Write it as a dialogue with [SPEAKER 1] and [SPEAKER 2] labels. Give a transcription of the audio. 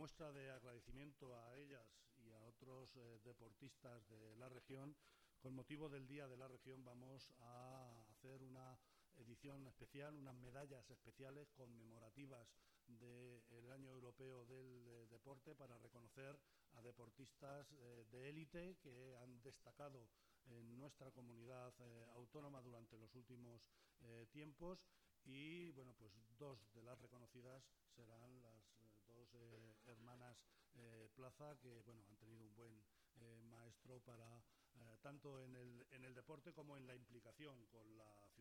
[SPEAKER 1] muestra de agradecimiento a ellas y a otros deportistas de la región, con motivo del Día de la Región vamos a hacer una edición especial, unas medallas especiales conmemorativas del Año Europeo del Deporte para reconocer a deportistas de élite que han destacado en nuestra comunidad autónoma durante los últimos tiempos. Y bueno, pues dos de las reconocidas serán las dos hermanas Plaza, que bueno, han tenido un buen maestro para tanto en el deporte como en la implicación con la ciudad.